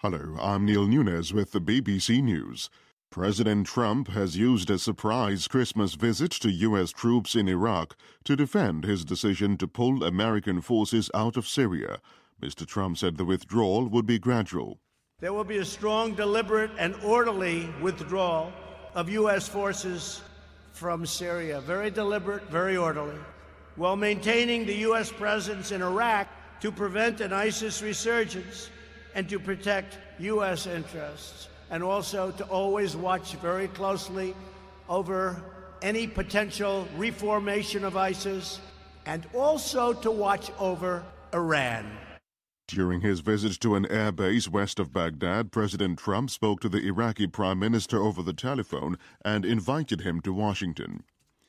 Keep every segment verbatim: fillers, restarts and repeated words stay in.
Hello, I'm Neil Nunes with the B B C News. President Trump has used a surprise Christmas visit to U S troops in Iraq to defend his decision to pull American forces out of Syria. Mister Trump said the withdrawal would be gradual. There will be a strong, deliberate, and orderly withdrawal of U S forces from Syria. Very deliberate, very orderly, while maintaining the U S presence in Iraq to prevent an ISIS resurgence and to protect U S interests, and also to always watch very closely over any potential reformation of ISIS, and also to watch over Iran. During his visit to an air base west of Baghdad, President Trump spoke to the Iraqi Prime Minister over the telephone and invited him to Washington.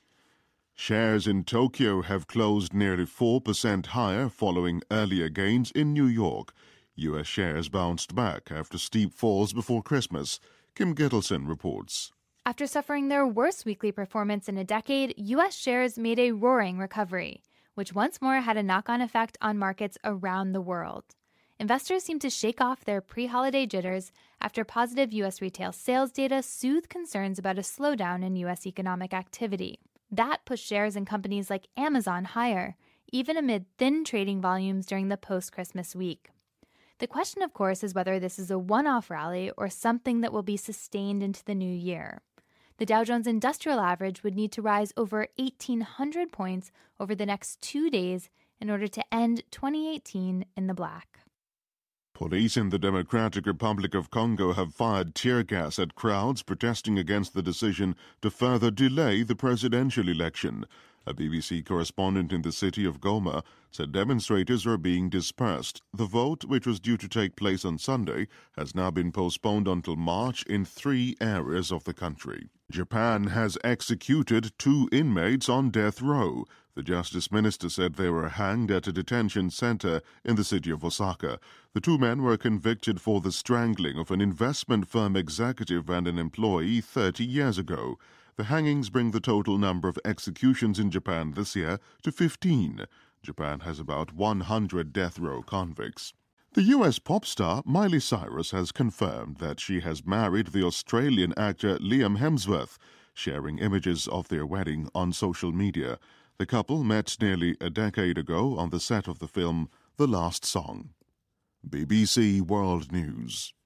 Shares in Tokyo have closed nearly four percent higher following earlier gains in New York. U S shares bounced back after steep falls before Christmas. Kim Gittleson reports. After suffering their worst weekly performance in a decade, U S shares made a roaring recovery, which once more had a knock-on effect on markets around the world. Investors seem to shake off their pre-holiday jitters after positive U S retail sales data soothed concerns about a slowdown in U S economic activity. That pushed shares in companies like Amazon higher, even amid thin trading volumes during the post-Christmas week. The question, of course, is whether this is a one-off rally or something that will be sustained into the new year. The Dow Jones Industrial Average would need to rise over eighteen hundred points over the next two days in order to end twenty eighteen in the black. Police in the Democratic Republic of Congo have fired tear gas at crowds protesting against the decision to further delay the presidential election. A B B C correspondent in the city of Goma said demonstrators are being dispersed. The vote, which was due to take place on Sunday, has now been postponed until March in three areas of the country. Japan has executed two inmates on death row. The justice minister said they were hanged at a detention center in the city of Osaka. The two men were convicted for the strangling of an investment firm executive and an employee thirty years ago. The hangings bring the total number of executions in Japan this year to fifteen. Japan has about one hundred death row convicts. The U S pop star Miley Cyrus has confirmed that she has married the Australian actor Liam Hemsworth, sharing images of their wedding on social media. The couple met nearly a decade ago on the set of the film The Last Song. B B C World News.